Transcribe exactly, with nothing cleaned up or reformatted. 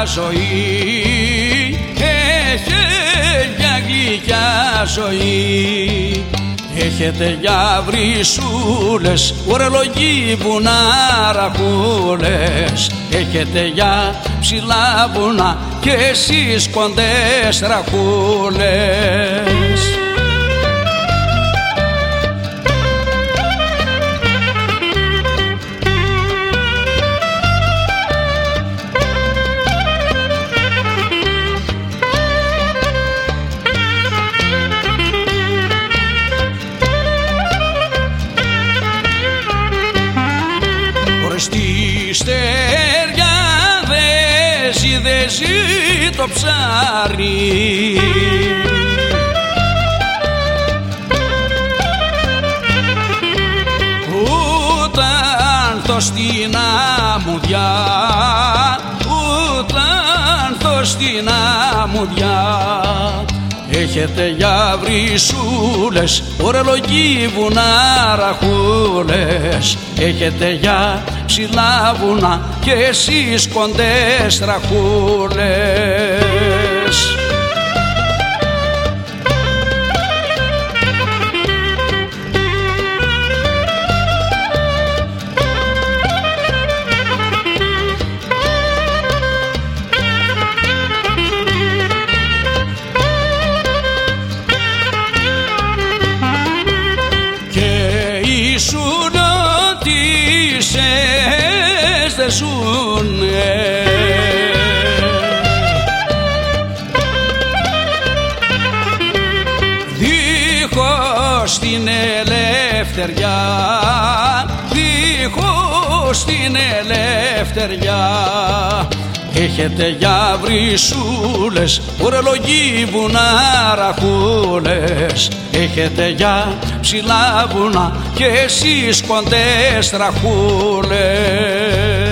ζωή, έχετε για γλυκιά ζωή. Έχετε για βρυσούλες, ουρολογοί βουνά ραχούλες. Έχετε για ψηλά βουνά και εσείς κοντές ραχούλες. Στη στεριά δέζει, δέζει το ψάρι. Ούταν θω στην αμμουδιά, ούταν θω στην αμμουδιά. Έχετε για βρυσούλες, ουρολογοί βουνά ραχούλες. Έχετε για ψηλά βουνά και εσείς κοντές ραχούλες. Ήσουν ότι σε ζουνε, δίχως την ελευθεριά, δίχως την ελευθεριά. Έχετε για βρυσούλες, ουρολογοί βουνά ραχούλες. Έχετε για ψηλά βουνά και εσείς κοντές ραχούλες.